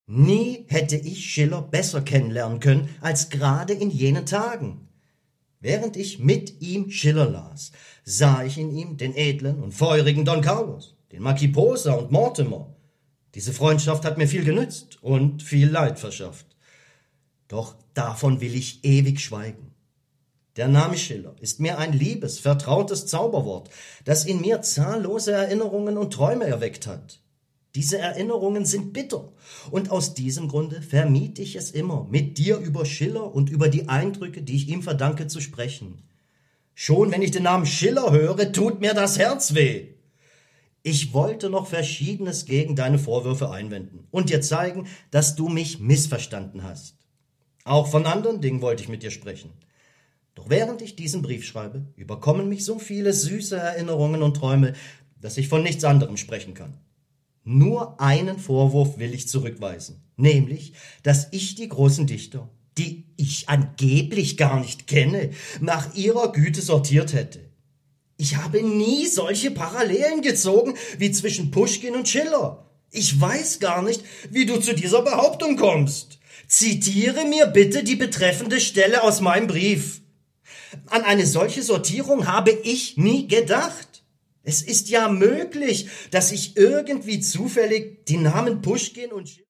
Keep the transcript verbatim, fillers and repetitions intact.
Nie hätte ich Schiller besser kennenlernen können als gerade in jenen Tagen. Während ich mit ihm Schiller las, sah ich in ihm den edlen und feurigen Don Carlos, den Marquis Posa und Mortimer. Diese Freundschaft hat mir viel genützt und viel Leid verschafft. Doch davon will ich ewig schweigen. Der Name Schiller ist mir ein liebes, vertrautes Zauberwort, das in mir zahllose Erinnerungen und Träume erweckt hat. Diese Erinnerungen sind bitter, und aus diesem Grunde vermied ich es immer, mit dir über Schiller und über die Eindrücke, die ich ihm verdanke, zu sprechen. Schon wenn ich den Namen Schiller höre, tut mir das Herz weh. Ich wollte noch Verschiedenes gegen deine Vorwürfe einwenden und dir zeigen, dass du mich missverstanden hast. Auch von anderen Dingen wollte ich mit dir sprechen. Doch während ich diesen Brief schreibe, überkommen mich so viele süße Erinnerungen und Träume, dass ich von nichts anderem sprechen kann. Nur einen Vorwurf will ich zurückweisen, nämlich, dass ich die großen Dichter, die ich angeblich gar nicht kenne, nach ihrer Güte sortiert hätte. Ich habe nie solche Parallelen gezogen wie zwischen Puschkin und Schiller. Ich weiß gar nicht, wie du zu dieser Behauptung kommst. Zitiere mir bitte die betreffende Stelle aus meinem Brief. An eine solche Sortierung habe ich nie gedacht. Es ist ja möglich, dass ich irgendwie zufällig die Namen Puschkin und Schiller